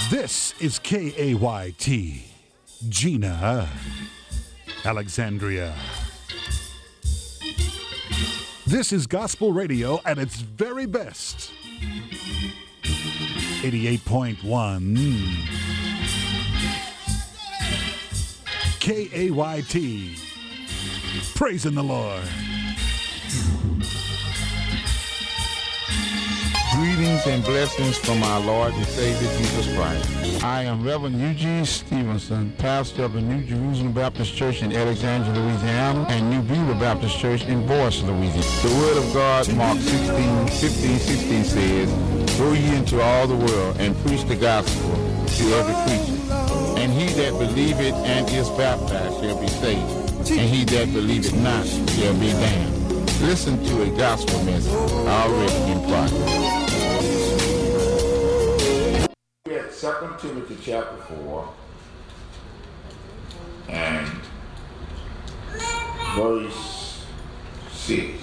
This is KAYT, Gina, Alexandria. This is gospel radio at its very best. 88.1 KAYT. Praising the Lord. Greetings and blessings from our Lord and Savior Jesus Christ. I am Reverend Eugene Stevenson, pastor of the New Jerusalem Baptist Church in Alexandria, Louisiana, and New Beulah Baptist Church in Boyce, Louisiana. The Word of God, Mark 16 says, "Go ye into all the world and preach the gospel to every creature. And he that believeth and is baptized shall be saved, and he that believeth not shall be damned." Listen to a gospel message already in progress. We're at 2 Timothy chapter 4 and verse 6.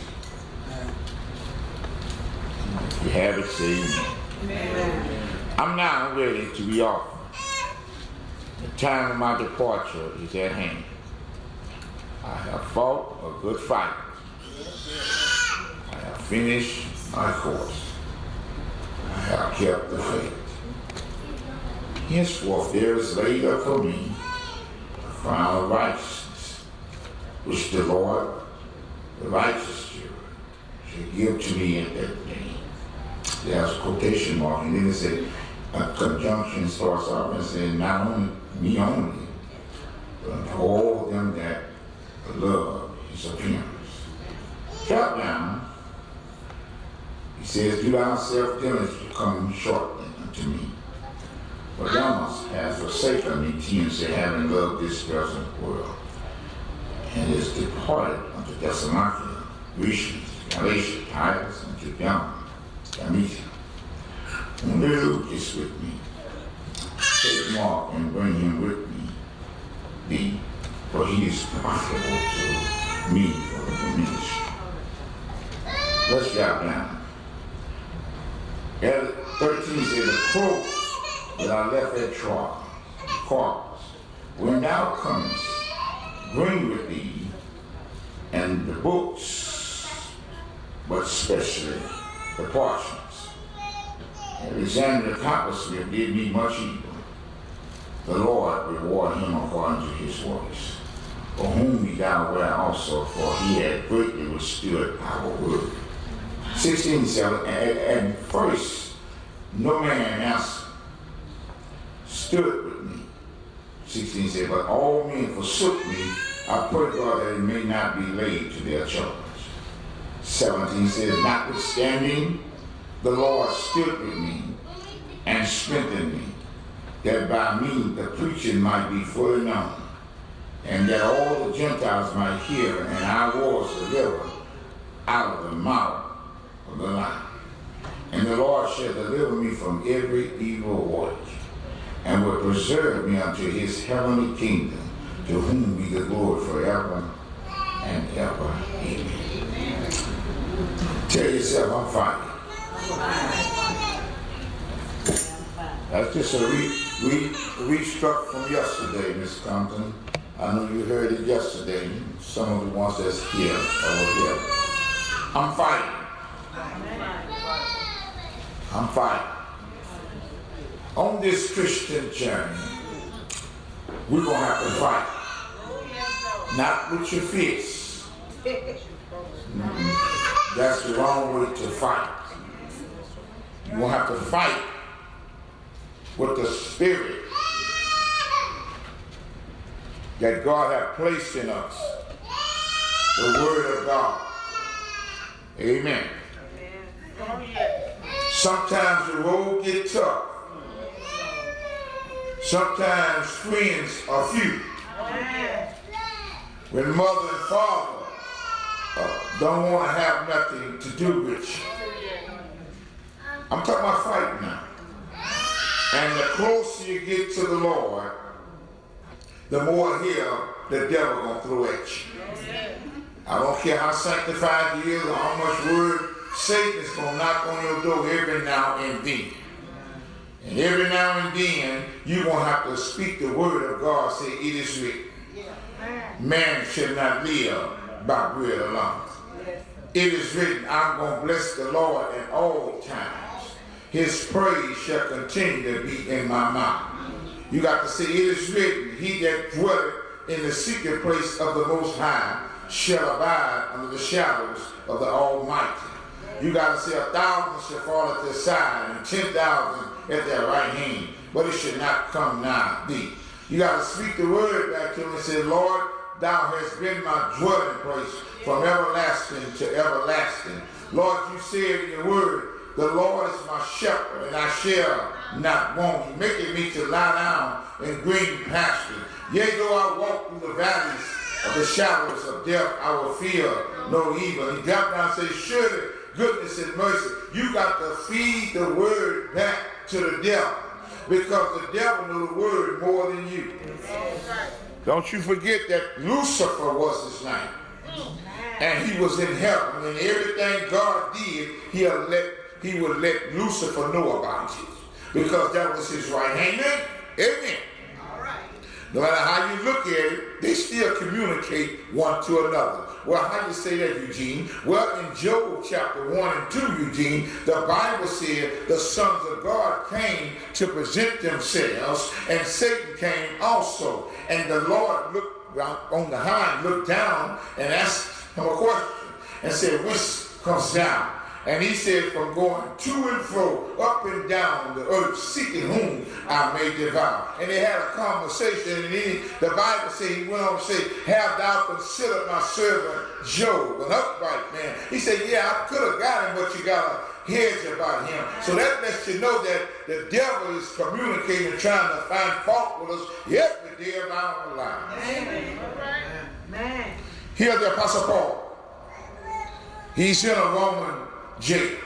If you have it, say amen. I'm now ready to be offered. The time of my departure is at hand. I have fought a good fight. I have finished my course. I have kept the faith. Henceforth there is laid up for me a crown of righteousness, which the Lord, the righteous judge, shall give to me at that day. There's a quotation mark, and then it said, a conjunction starts off and says, not only me only, but to all them that love his appearance. Drop down. He says, do thyself diligently to come shortly unto me. For Demas has forsaken me, Timothy, having loved this present world, and is departed unto Thessalonica, Greece, Galatia, Titus, and to Dalmatia. Only Luke is with me. Take Mark and bring him with me, for he is profitable to me for the ministry. Let's drop down. 13 says, the cloak that I left at Troas, when thou comest, bring with thee, and the books, but especially the parchments. Alexander the coppersmith did me much evil. The Lord reward him according to his works, for whom he thou were also, for he had greatly withstood our word. 16:7, and first no man answered, stood with me. 16 said, but all men forsook me. I pray God that it may not be laid to their charge. 17 says, notwithstanding, the Lord stood with me and strengthened me, that by me the preaching might be fully known, and that all the Gentiles might hear, and I was delivered out of the mouth of the lion. And the Lord shall deliver me from every evil work, and will preserve me unto his heavenly kingdom, to whom be the glory forever and ever. Amen. Tell yourself, I'm fighting. That's just a restruck from yesterday, Miss Compton. I know you heard it yesterday. Some of the ones that's here over here. I'm fighting. I'm fighting. On this Christian journey, we're going to have to fight. Not with your fists. That's the wrong way to fight. You're going to have to fight with the spirit that God has placed in us. The Word of God. Amen. Sometimes the road gets tough. Sometimes friends are few. When mother and father don't want to have nothing to do with you. I'm talking about fighting now. And the closer you get to the Lord, the more here the devil gonna throw at you. I don't care how sanctified you is or how much word, Satan is gonna knock on your door every now and then. And every now and then, you're going to have to speak the word of God. Say, it is written. Man shall not live by bread alone. It is written, I'm going to bless the Lord at all times. His praise shall continue to be in my mouth. You got to say, it is written, he that dwelleth in the secret place of the Most High shall abide under the shadows of the Almighty. You got to say, 1,000 shall fall at their side and 10,000 at their right hand, but it should not come nigh thee. You got to speak the word back to him and say, Lord, thou hast been my dwelling place from everlasting to everlasting. Lord, you said in your word, the Lord is my shepherd, and I shall not want. He maketh me to lie down in green pastures. Yea, though I walk through the valleys of the shadows of death, I will fear no evil. He dropped down and said, surely goodness and mercy. You got to feed the word back to the devil, because the devil knew the word more than you. Don't you forget that Lucifer was his name. And he was in heaven, and everything God did, he would let Lucifer know about it, because that was his right hand. Amen. No matter how you look at it, they still communicate one to another. Well, how you say that, Eugene? Well, in Job chapter 1 and 2, Eugene, the Bible said the sons of God came to present themselves, and Satan came also. And the Lord looked on the high, looked down, and asked him a question, and said, whence comes down? And he said, from going to and fro, up and down the earth, seeking whom I may devour. And they had a conversation, and then the Bible said, he went on to say, have thou considered my servant Job, an upright man? He said, yeah, I could have got him, but you got a hedge about him. So that lets you know that the devil is communicating and trying to find fault with us every day of our lives. Amen. Here the Apostle Paul. He's in a Roman jail.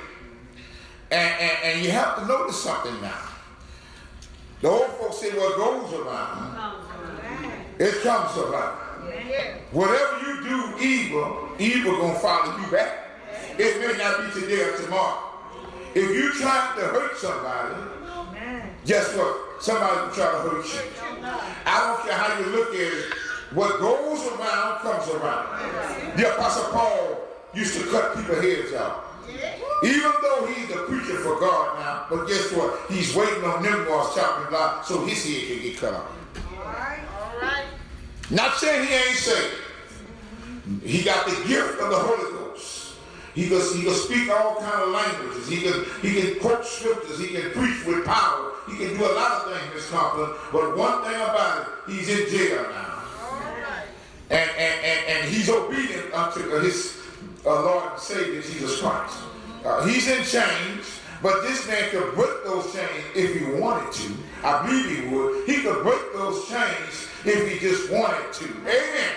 And you have to notice something now. The old folks say what goes around, it comes around. Whatever you do evil gonna follow you back. It may not be today or tomorrow. If you try to hurt somebody, guess what? Somebody will try to hurt you. I don't care how you look at it. What goes around comes around. The Apostle Paul used to cut people's heads out. Even though he's a preacher for God now, but guess what? He's waiting on them boys chopping block so his head can get cut off. All right. Not saying he ain't saved. He got the gift of the Holy Ghost. He can speak all kind of languages. He can quote scriptures. He can preach with power. He can do a lot of things, Miss Conklin. But one thing about it, he's in jail now. And he's obedient unto his Lord and Savior Jesus Christ. He's in chains, but this man could break those chains if he wanted to. I believe he would. He could break those chains if he just wanted to. Amen.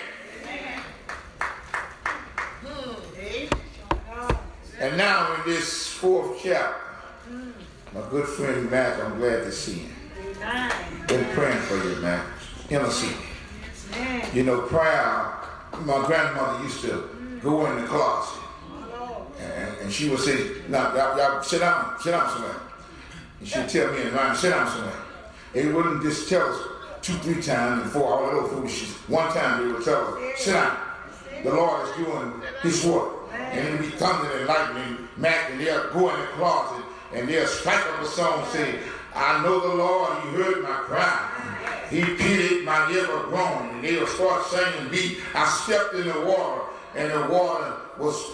And now in this 4th chapter, my good friend Mac, I'm glad to see him. Been praying for you, Mac. Interceding. You know, prayer, my grandmother used to go in the closet. And she would say, now, y'all sit down somewhere. And she'd tell me in mind, sit down somewhere. They wouldn't just tell us 2, 3 times and 4 all that foolishness. One time they would tell us, sit down. The Lord is doing his work. And it'll be thunder and lightning, Mac, and they'll go in the closet and they'll strike up a song saying, I know the Lord, he heard my cry. He pitied my ever groan. And they'll start singing, I stepped in the water, and the water was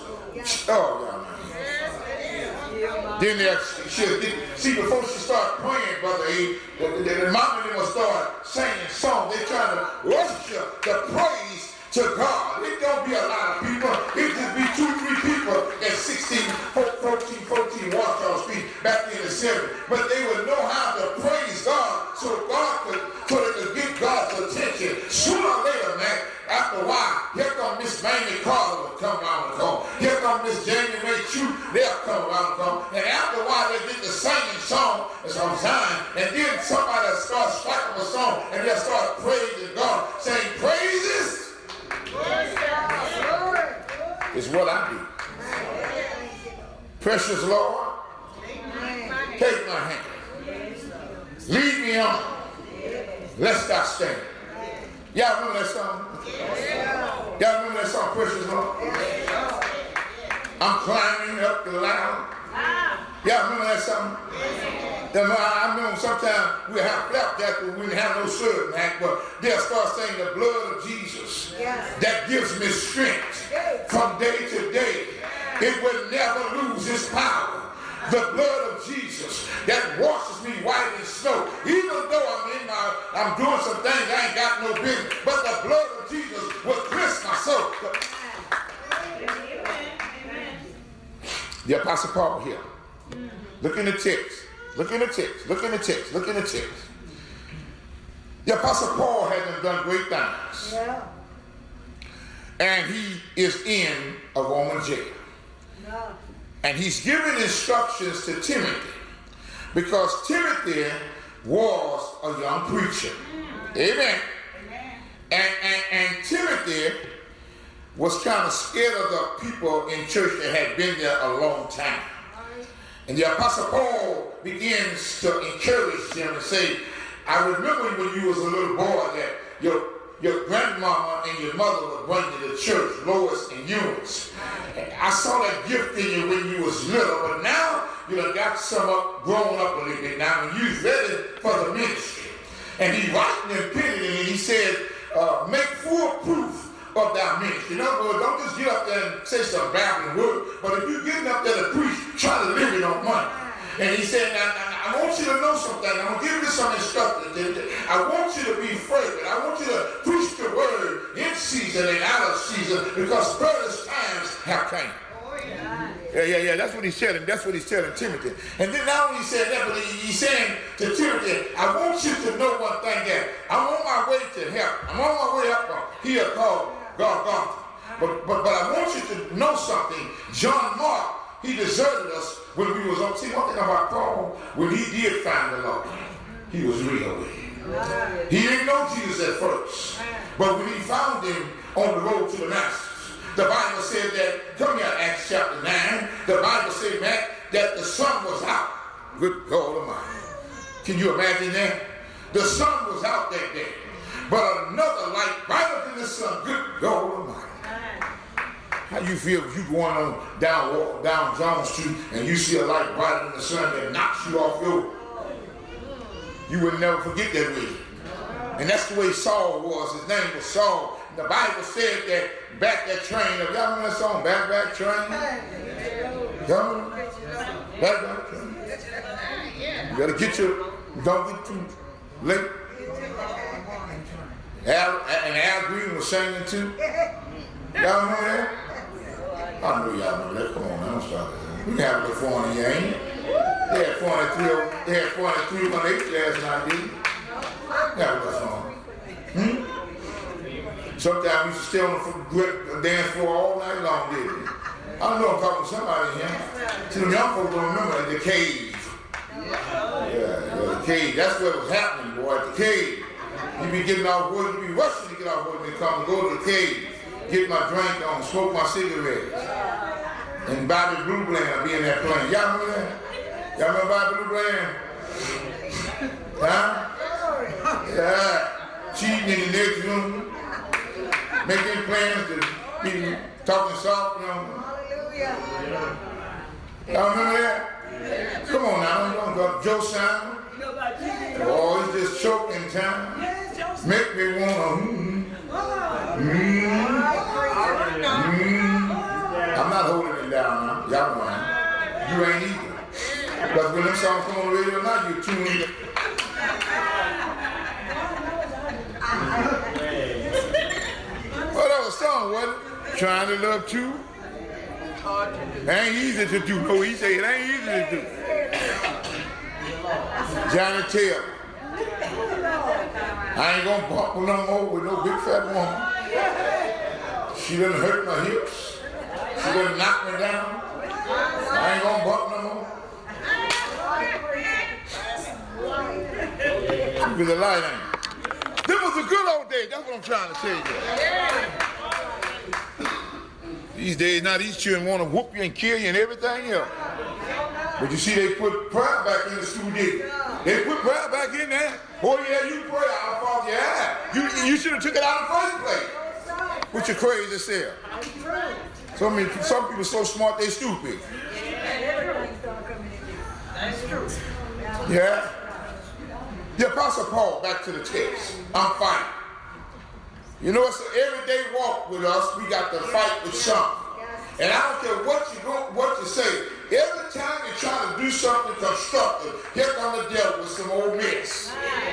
then she'll see, before she start praying, Brother A, the mom and them will start singing songs. They're trying to worship the praise to God. It don't be a lot of people. It just be 2, 3 people at 16, 14 Washington Street back in the 70s. But they would know how to praise God so they could get God's attention. Sooner or later, man, after a while, here come Miss Mamie Carter will come around the corner. Here come Miss Jamie Mae Chu, they'll come around the corner. And after a while, they get the singing song as I'm saying, and then somebody will start striking a song, and they'll start praising God, saying, praises is what I do. Precious Lord, take my hand. him, lest I stand. Y'all remember that song? Y'all remember that song, Precious Lord? I'm climbing up the ladder. Y'all remember that song? I remember sometimes we have flapjacks when we didn't have no shirt, but they'll start saying the blood of Jesus that gives me strength from day to day. It will never lose its power. The blood of Jesus that washes me white as snow. Even though I'm doing some things I ain't got no business, but the blood of Jesus will cleanse my soul. The Apostle Paul here. Look in the text. Look in the text. Look in the text. Look in the text. The Apostle Paul has done great things. Yeah. And he is in a Roman jail. Yeah. And he's giving instructions to Timothy because Timothy was a young preacher. Amen. And Timothy was kind of scared of the people in church that had been there a long time. And the Apostle Paul begins to encourage them and say, I remember when you was a little boy that your grandmama and your mother would bring you to church, Lois and Eunice. I saw that gift in you when you was little, but now you done got some grown up a little bit now, and you're ready for the ministry. And he writing and penning it, and he said, make full proof of thy ministry. In other words, don't just get up there and say some babbling word, but if you're getting up there to preach, try to live it on money. And he said, I want you to know something. I'm going to give you some instructions. I want you to be fervent. I want you to preach the word in season and out of season because perilous times have come. Yeah. That's what he said, and that's what he's telling Timothy. And then not only he said that, but he's saying to Timothy, I want you to know one thing that I'm on my way to help. I'm on my way up here called Golgotha. But I want you to know something. John Mark, he deserted us when we was on. See, one thing about Paul, when he did find the Lord, he was real with him. He didn't know Jesus at first. But when he found him on the road to Damascus, the Bible said that, come here, Acts chapter 9, the Bible said, man, that the sun was out. Good God Almighty. Can you imagine that? The sun was out that day. But another light brighter than the sun. Good God Almighty. How you feel if you going on down Jones Street and you see a light brighter than the sun that knocks you off your... You would never forget that way. And that's the way Saul was. His name was Saul. The Bible said that back that train of, y'all remember that song, Back Train? Y'all remember? Back Train. You gotta get your, don't get too late. Al Green was singing too. Y'all remember that? I know y'all remember that. Come on, man, I'm sorry. We can have a little fun here, ain't it? They had fun at 318 last night, didn't they? Have a little fun. Sometimes we used to stay on the dance floor all night long, didn't we? I don't know, I'm talking to somebody here. See, the young folks don't remember the cave. Yeah, the cave. That's what was happening, boy, at the cave. You be getting off work, you be rushing to get off work and come and go to the cave, get my drink on, smoke my cigarettes. And Bobby Blue Bland be in that plane. Y'all remember that? Y'all remember Bobby Blue Bland? Huh? Yeah. Cheating in the next room. Making plans to be talking soft, you know. Y'all remember that? Come on now, don't go Joe Simon. Oh, he's just choking time. Make me wanna I'm not holding it down now. Y'all mind. You ain't either. Because when them songs come on the radio now, you tune in. Well, that was a song, wasn't it? Trying to love too. It ain't easy to do. No, he said it ain't easy to do. Johnny Taylor. I ain't gonna bump her no more with no big fat woman. She done hurt my hips. She done knock me down. I ain't gonna bump no more. With the light on. This was a good old day. That's what I'm trying to tell you. These days, now these children want to whoop you and kill you and everything else. But you see, they put prayer back in the school, did they put prayer back in there? Oh yeah, you pray, our Father. Yeah, you should have took it out in the first place. What you crazy self? Some people so smart they stupid. That's true. Yeah. The Apostle Paul, back to the text. I'm fighting. You know, it's an everyday walk with us. We got to fight with something. And I don't care what you say. Every time you try to do something constructive, here comes the devil with some old mess.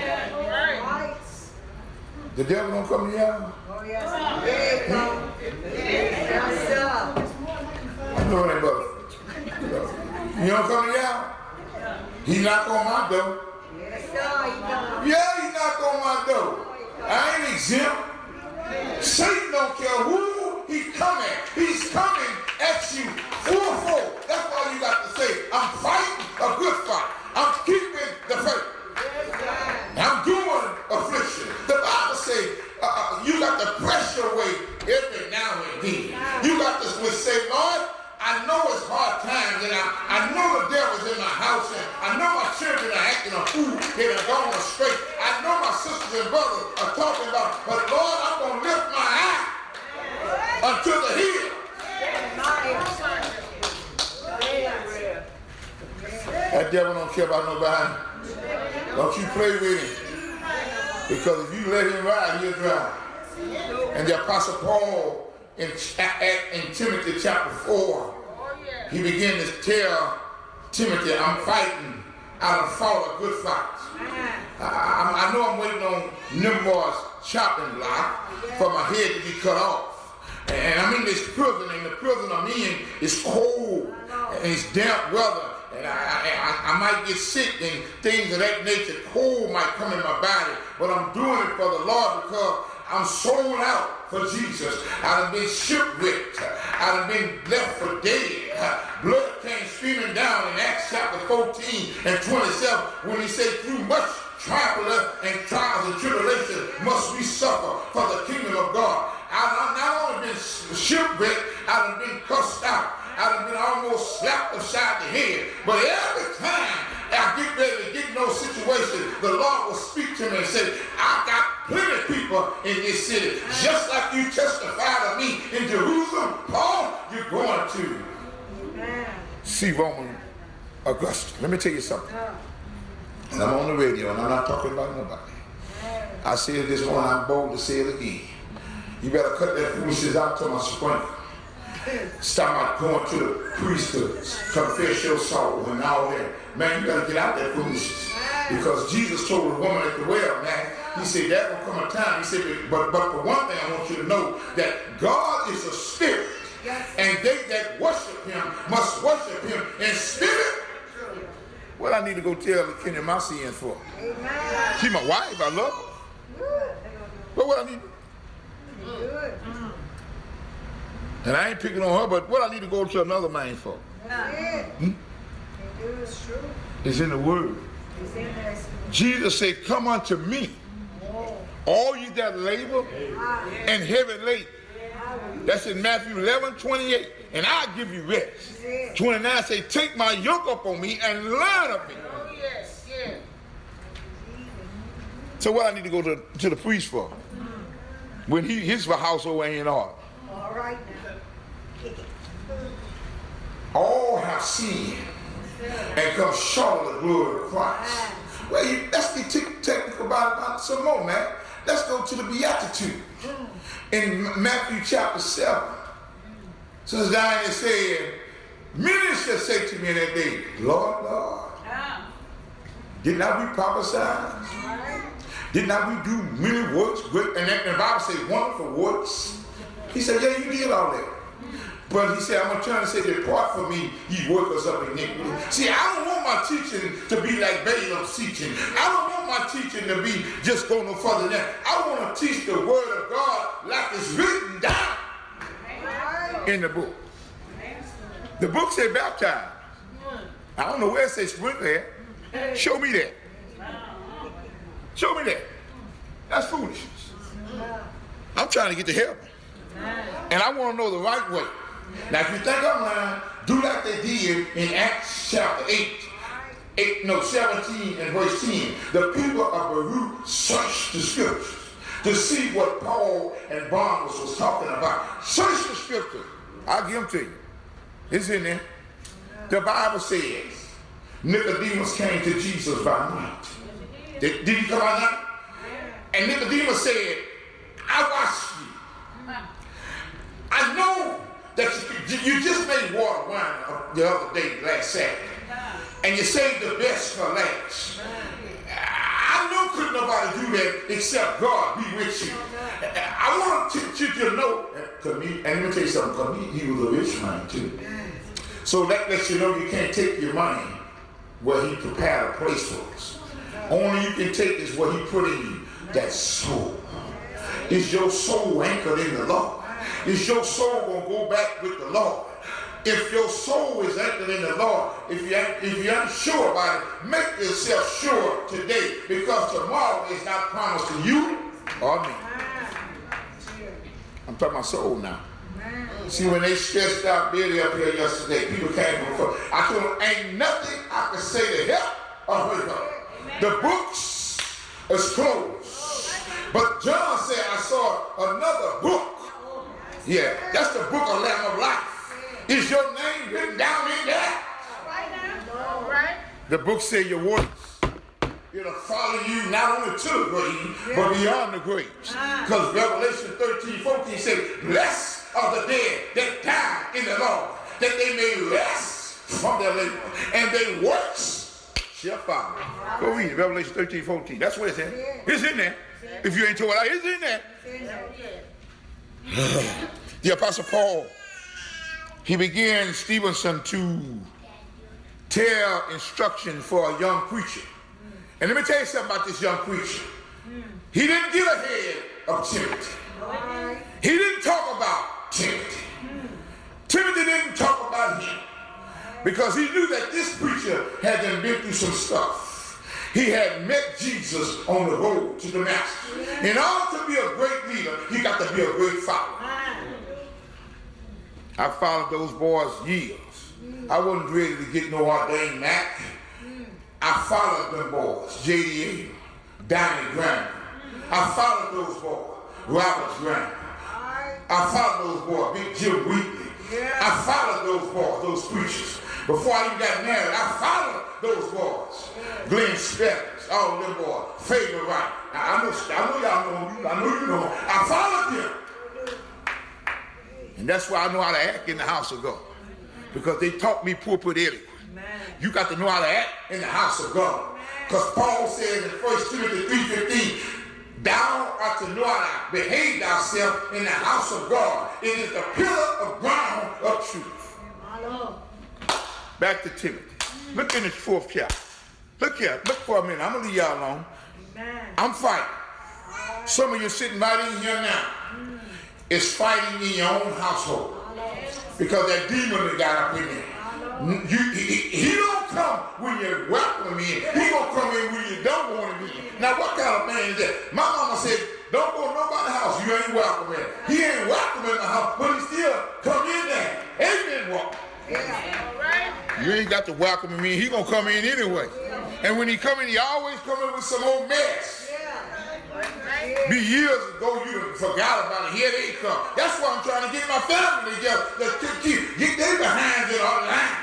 The devil don't come to you? Oh, yes. You know that, brother. You don't come to you? He knocked on my door. Yeah, he knocked on my door. I ain't exempt. Satan don't care who he coming. He's coming at you full. That's why you got to say, I'm fighting a good fight. I'm keeping the faith. I'm doing affliction. The Bible says you got to press your way every now and then. You got to say, Lord, I know it's hard times, and I know the devil's in my house, and I know my children are acting a fool, they are going astray. I know my sisters and brothers are talking about, but Lord, I'm going to lift my eye unto the hill. That devil don't care about nobody. Don't you play with him. Because if you let him ride, he'll drive. And the Apostle Paul, in Timothy chapter 4, he began to tell Timothy, I'm fighting. I done fought a good fight. I know I'm waiting on Nimrod's chopping block for my head to be cut off. And I'm in this prison, and the prison I'm in is cold, and it's damp weather. And I might get sick and things of that nature. Cold might come in my body, but I'm doing it for the Lord because I'm sold out for Jesus. I've been shipwrecked. I've been left for dead. Blood came streaming down in Acts chapter 14 and 27 when he said, through much travel and trials and tribulation must we suffer for the kingdom of God. I've not only been shipwrecked, I've been cussed out. I've been almost slapped upside the head. But every time I get ready to get in those situations, the Lord will speak to me and say, I got plenty of people in this city. Just like you testified of me in Jerusalem, Paul, you're going to see Roman Augustus. Let me tell you something. And I'm on the radio, and I'm not talking about nobody. I said it this morning, I'm bold to say it again. You better cut that foolishness out to my sprinkle. Stop going to the priest to confess your soul and all that. Man, you better get out that foolishness. Because Jesus told the woman at the well, man, he said, there will come a time. He said, but for one thing, I want you to know that God is a spirit. And they that worship him must worship him in spirit. What I need to go tell Kenny my sins for? She's my wife, I love her. But what I need to and I ain't picking on her, but what I need to go to another man for? It's in the Word. Jesus said, come unto me, all you that labor and heavy laden. That's in Matthew 11:28. And I'll give you rest. 29 say, take my yoke up on me and learn of me. So what I need to go to the priest for? When his household ain't in order. All right now. All have sinned and come short of the glory of Christ. Well, let's get technical about it some more, man. Let's go to the Beatitude. In Matthew chapter 7, Sister Diana said, many shall say to me in that day, Lord, Lord, did not we prophesy? Did not we do many works? Great, and the Bible says wonderful works. He said, yeah, you did all that. But he said, I'm trying to say, depart from me, ye workers of iniquity. See, I don't want my teaching to be like Balaam's teaching. I don't want my teaching to be just go no further than that. I want to teach the word of God like it's written down in the book. The book said baptize. I don't know where it says sprinkle at. Show me that. Show me that. That's foolishness. I'm trying to get to heaven. And I want to know the right way. Now, if you think I'm lying, Do like they did in Acts chapter 17 and verse 10. The people of Beirut searched the scriptures to see what Paul and Barnabas was talking about. Search the scriptures. I'll give them to you. It's in there. The Bible says Nicodemus came to Jesus by night. Did he come by night? And Nicodemus said, I watched you. I know that you just made water wine the other day, last Saturday. And you saved the best for last. I know couldn't nobody do that except God be with you. I want you to know, and let me tell you something, he was a rich man too. So that lets you know you can't take your money where he prepared a place for us. Only you can take is what he put in you, that soul. Is your soul anchored in the Lord? Is your soul going to go back with the Lord? If your soul is anchored in the Lord, if you're unsure about it, make yourself sure today, because tomorrow is not promised to you or me. I'm talking about soul now. See, when they stretched out Billy up here yesterday, people came before. I told them, ain't nothing I can say to help or hurt her. The books is closed. But John said, I saw another book. Yeah, that's the book of Lamb of Life. Is your name written down in there? Right. The book says your works. It'll follow you not only to the grave, but beyond the graves. Because Revelation 13:14 says, blessed are the dead that die in the Lord, that they may rest from their labor, and their works shall follow. Go read it, Revelation 13:14. That's what it's in. It's in there. If you ain't told it, it's in there. The Apostle Paul, he began Stevenson to tell instruction for a young preacher. And let me tell you something about this young preacher. He didn't get ahead of Timothy. He didn't talk about Timothy. Timothy didn't talk about him because he knew that this preacher had been through some stuff. He had met Jesus on the road to Damascus. In order to be a great leader, you got to be a great follower. I followed those boys years. I wasn't ready to get no ordained Mac. I followed them boys, JDA, Donnie Graham. I followed those boys, Robert Graham. I followed those boys, Big Jim Wheatley. I followed those boys, those preachers. Before I even got married, I followed those boys. Glenn Spedders, all them boys, Favorite Right. I know y'all know you. I know you know. I followed them. And that's why I know how to act in the house of God. Because they taught me pulpit etiquette. You got to know how to act in the house of God. Because Paul says in 1 Timothy 3:15, thou art to know how to behave thyself in the house of God. It is the pillar of ground of truth. Back to Timothy. Look in the 4th chapter. Look here. Look for a minute. I'm going to leave y'all alone. I'm fighting. Some of you sitting right in here now is fighting in your own household. Because that demon that got up in there. He don't come when you welcome him. He gonna come in when you don't want him in. Now what kind of man is that? My mama said, don't go to nobody's house. You ain't welcome in. He ain't welcome in the house, but he still come in there. Amen. Walk. You ain't got to welcome him in. He gonna come in anyway. And when he come in, he always come in with some old mess. Be years ago, you forgot about it. Here they come. That's why I'm trying to get my family together. Get they behind it all the time.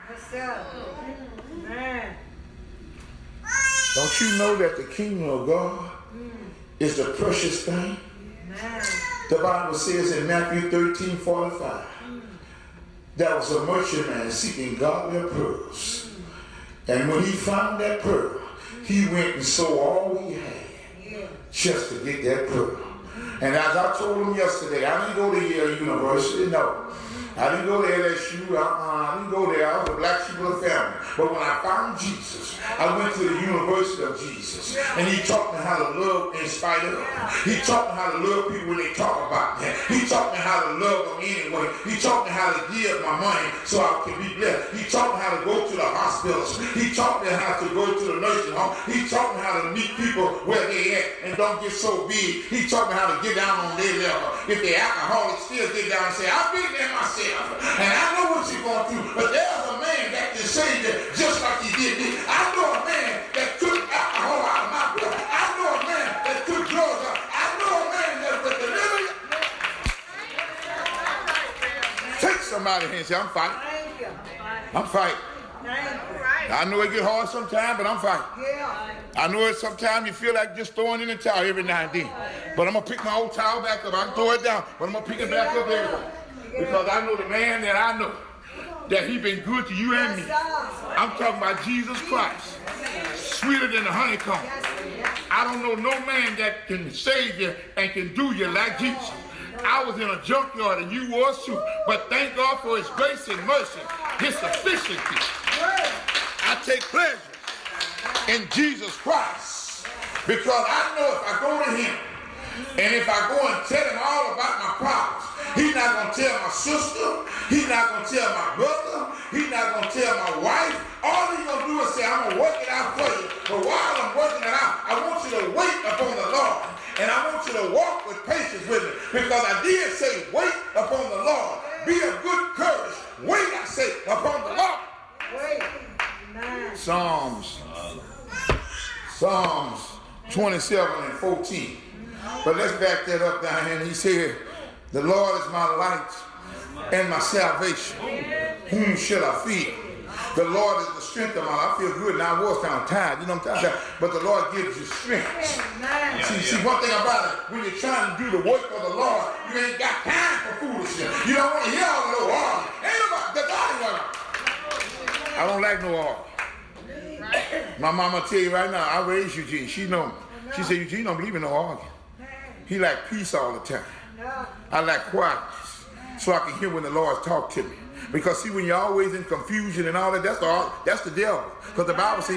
Don't you know that the kingdom of God is the precious thing? The Bible says in Matthew 13:45, there was a merchantman seeking godly pearls. And when he found that pearl, he went and sold all he had just to get that pearl. And as I told him yesterday, I didn't go to Yale University, no. I didn't go to LSU, I didn't go there. I was a black sheep of the family. But when I found Jesus, I went to the University of Jesus, and he taught me how to love in spite of. He taught me how to love people when they talk about me. He taught me how to love them anyway. He taught me how to give my money so I can be blessed. He taught me how to go to the hospitals. He taught me how to go to the nursing home. He taught me how to meet people where they at and don't get so big. He taught me how to get down on their level. If they're alcoholics, still get down and say, I've been there myself, and I know what you're going through. But there's a man that can save you just like he did me. I know a man that took alcohol out of my blood. I know a man that took drugs out. I know a man that would deliver you. Take somebody here and say, I'm fighting. Thank you. I'm fighting. Thank you. I know it get hard sometimes, but I'm fighting. Yeah. I know it sometimes you feel like just throwing in the towel every now and then. But I'm going to pick my old towel back up. I can throw it down, but I'm going to pick it back up every time. Because I know the man that I know, that he been good to you and me. I'm talking about Jesus Christ. Sweeter than the honeycomb. I don't know no man that can save you and can do you like Jesus. I was in a junkyard and you wore a suit, but thank God for his grace and mercy, his sufficiency. I take pleasure in Jesus Christ because I know if I go to him and if I go and tell him all about my problems, he's not going to tell my sister, he's not going to tell my brother, he's not going to tell my wife. All he's going to do is say, I'm going to work it out for you. But while I'm working it out, I want you to wait upon the Lord. And I want you to walk with patience with me. Because I did say, wait upon the Lord. Be of good courage. Wait, I say, upon the Lord. Wait. Psalms 27 and 14. But let's back that up down here. And he said, the Lord is my light and my salvation. Whom shall I fear? The Lord is the strength of my life. I feel good now. I was kind of tired, you know what I'm talking about? But the Lord gives you strength. See, one thing about it, when you're trying to do the work of the Lord, you ain't got time for foolishness. You don't want to hear all the no arguing. Ain't nobody, the God ain't gonna. I don't like no arguing. My mama tell you right now, I raised Eugene. She know me. She said, Eugene don't believe in no arguing. He like peace all the time. I like quietness, so I can hear when the Lord talk to me. Because see, when you're always in confusion and all that, that's the devil. Because the Bible says